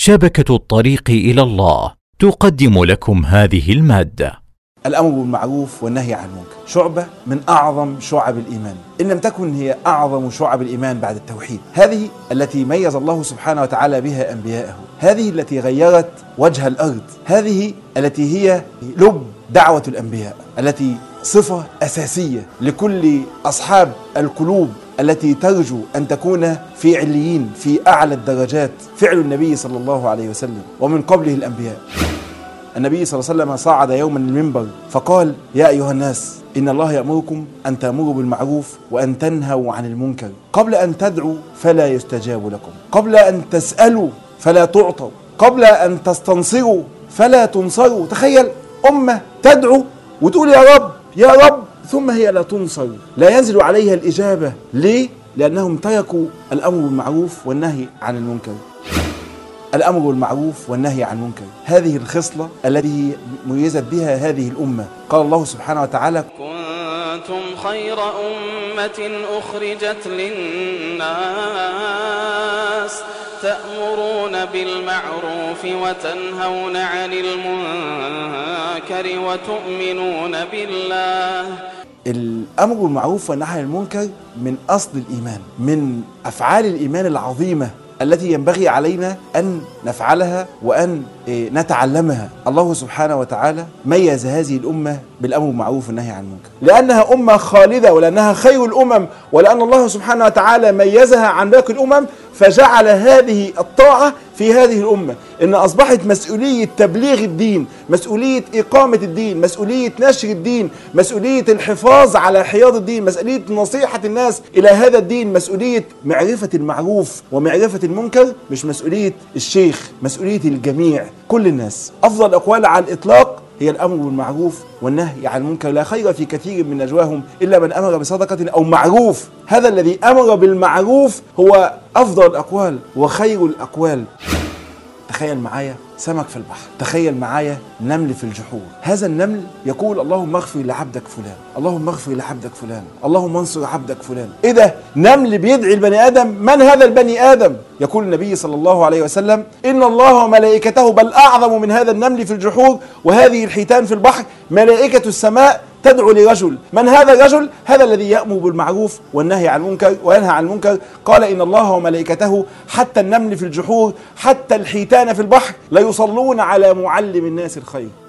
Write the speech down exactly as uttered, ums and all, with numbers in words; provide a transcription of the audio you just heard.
شبكة الطريق إلى الله تقدم لكم هذه المادة. الأمر بالمعروف والنهي عن المنكر شعبة من أعظم شعب الإيمان، إن لم تكن هي أعظم شعب الإيمان بعد التوحيد. هذه التي ميز الله سبحانه وتعالى بها أنبياءه، هذه التي غيرت وجه الأرض، هذه التي هي لب دعوة الأنبياء، التي صفة أساسية لكل أصحاب القلوب التي ترجو أن تكون في عليين في أعلى الدرجات. فعل النبي صلى الله عليه وسلم ومن قبله الأنبياء. النبي صلى الله عليه وسلم صعد يوما المنبر فقال: يا أيها الناس، إن الله يأمركم أن تأمروا بالمعروف وأن تنهوا عن المنكر، قبل أن تدعوا فلا يستجاب لكم، قبل أن تسألوا فلا تعطوا، قبل أن تستنصروا فلا تنصروا. تخيل أمة تدعو وتقول يا رب يا رب، ثم هي لا تنصر، لا ينزل عليها الإجابة. ليه؟ لأنهم تركوا الأمر بالمعروف والنهي عن المنكر. الأمر بالمعروف والنهي عن المنكر، هذه الخصلة التي ميزت بها هذه الأمة. قال الله سبحانه وتعالى: كنتم خير أمة أخرجت للناس تأمرون بالمعروف وتنهون عن المنكر وتؤمنون بالله. الأمر بالمعروف والنهي عن المنكر من أصل الإيمان، من أفعال الإيمان العظيمة التي ينبغي علينا أن نفعلها وأن نتعلمها. الله سبحانه وتعالى ميز هذه الأمة بالأمر بالمعروف والنهي عن المنكر لأنها أمة خالدة، ولأنها خير الأمم، ولأن الله سبحانه وتعالى ميزها عن باقي الأمم، فجعل هذه الطاعة في هذه الأمة، إن أصبحت مسؤولية تبليغ الدين، مسؤولية إقامة الدين، مسؤولية نشر الدين، مسؤولية الحفاظ على حياض الدين، مسؤولية نصيحة الناس إلى هذا الدين، مسؤولية معرفة المعروف ومعرفة المنكر، مش مسؤولية الشيخ، مسؤولية الجميع، كل الناس. أفضل الأقوال على الإطلاق هي الأمر بالمعروف والنهي عن المنكر. لا خير في كثير من نجواهم إلا من أمر بصدقة أو معروف. هذا الذي أمر بالمعروف هو أفضل الأقوال وخير الأقوال. تخيل معايا سمك في البحر، تخيل معايا نمل في الجحور. هذا النمل يقول: اللهم اغفر لعبدك فلان، اللهم اغفر لعبدك فلان، اللهم انصر عبدك فلان. إيه ده؟ نمل بيدعي البني آدم. من هذا البني آدم؟ يقول النبي صلى الله عليه وسلم: إن الله وملائكته، بل أعظم من هذا النمل في الجحور وهذه الحيتان في البحر، ملائكة السماء تدعو لرجل. من هذا الرجل؟ هذا الذي يأمر بالمعروف والنهي عن المنكر وينهى عن المنكر. قال: إن الله وملائكته، حتى النمل في الجحور، حتى الحيتان في البحر، لا يصلون على معلم الناس الخير.